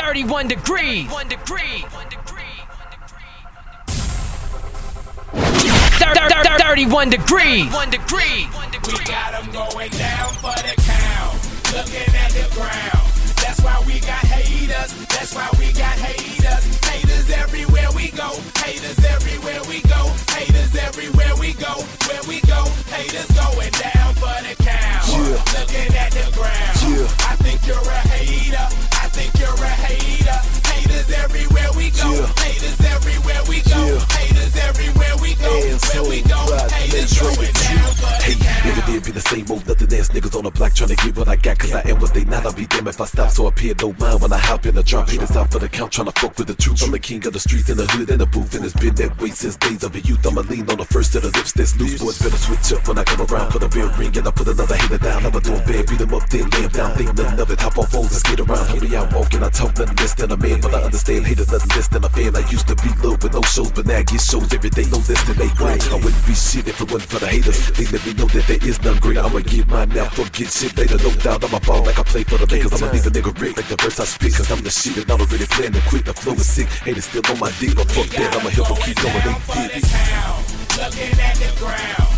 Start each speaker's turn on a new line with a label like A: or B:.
A: 31 degrees. 31 degrees.
B: We got them going down for the count, looking at the ground. That's why we got haters. That's why we got haters. Haters everywhere we go. Haters everywhere we go. Haters everywhere we go. Where we go, haters going down for the count. Looking at the ground. I think you're a hater. I think you're a hater. Haters everywhere we go. Haters everywhere we go. Haters everywhere we go. Where we go, haters going down for the count.
C: Never did be the same old nothing ass niggas on the block trying to get what I got, cause I am what they not. I'll be damned if I stop, so I pay no mind when I hop in the drop. Haters out for the count, trying to fuck with the truth. I'm the king of the streets, in the hood, and the booth, and it's been that way since days of a youth. I'ma lean on the first of the lips that's loose. Boys better switch up when I come around. Put a bell ring and I put another hater down. I'ma do 'em bad, beat 'em up, then lay 'em down. Think nothing of it, hop off phones and skate around. Hear me out walking, I talk nothing less than a man, but I understand haters nothing less than a fan. I used to be low with no shows, but now I get shows every day, no less than 8 grand. I wouldn't be shit if it wasn't for the haters. They let me know that there is none great. I'ma get mine now, forget shit later. No doubt I'ma ball like I play for the Lakers. I'ma leave a nigga rigged like the verse I spit, cause I'm the shit and I'm already playing to quit. The flow is sick, haters still on my dick, but fuck that, I'ma help them keep going. They did.
B: Looking at the ground.